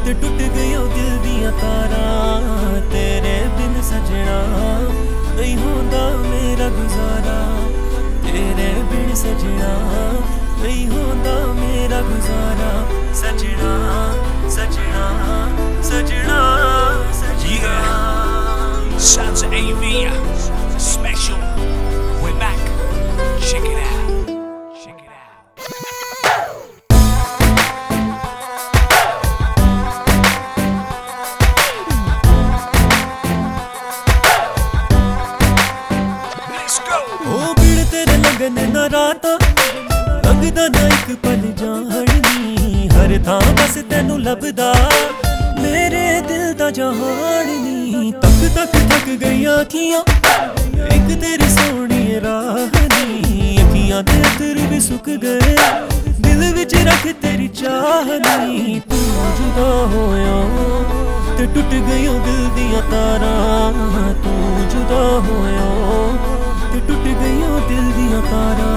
ते टुट गयो दिल दियां तारां तेरे बिन सजना नहीं होंदा मेरा गुजारा तेरे बिन सजना नहीं होंदा मेरा गुजारा सजना सजना सजना सजना Sons of AV Special, we're back. Check it out. Check it out. Let's go. ओ भीड़ तेरे लगन ना राता लगदा ना एक पल जानी हर थां बस तैनू लभदा मेरे दिल दा जहान नी तक तक थक गई अखियां एक तेरी सोहनी राह नी अखियां दे अथर भी सुक गए दिल विच रख तेरी चाह नी तू जुदा होया ते टुट गयो दिल दियां तारां तू जुदा होया ते टुट गयो दिल दियां तारां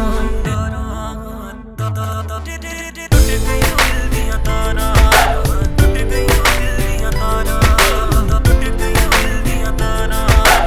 टुट गयो दिल दियां तारां टुट गयो दिल दियां तारां टुट गयो दिल दियां तारां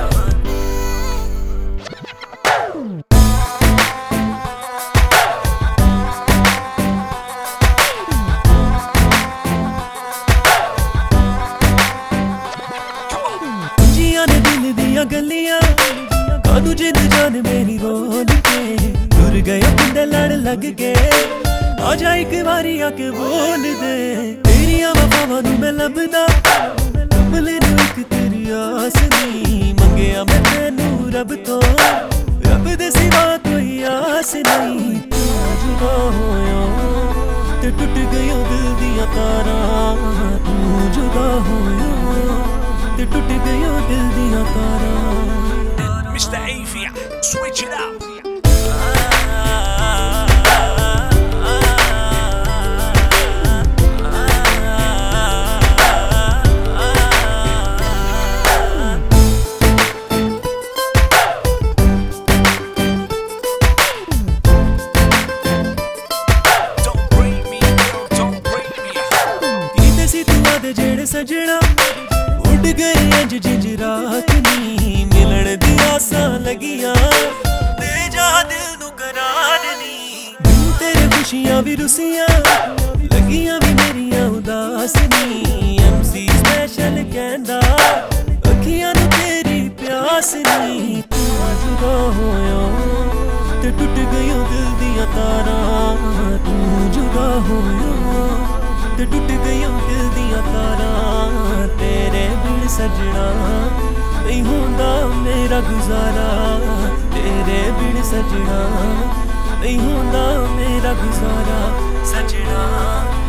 जियां ने दिल दियां गलियां कानू जिंद जान मेरी रोल के दूर गया पिंड लड़ लग के आजा एक बारी आके बोल दे तेरिया वफावां नू मैं लभदा कमले नू एक तेरी आस नहीं मंगया मैं तैनू रब तो रब दे सिवा कोई आस नहीं तू जुदा होया ते टुट गयो दिल दियां तारां तू जुदा होया ते टुट गयो दिल दियां तारां Mr. AV, switch it up. Don't break me, girl, don't break me. कीते सी तू आदे जेड़े सजना उड़ गए अंज जिंज रात नी मिलन दी आसां लगियां दे जा दिल नू करार नी दिल तेरे खुशियां भी रुसियां लगियां भी मेरियां उदास नी MC स्पेशल कहंदा अखियां नू तेरी प्यास नी तू जुदा होया ते टुट गयो दिल दियां तारां तू जुदा होया ते टुट गयो दिल दियां तारां तेरे बिन सजना नहीं होंदा मेरा गुजारा तेरे बिन सजना नहीं होंदा मेरा गुजारा सजना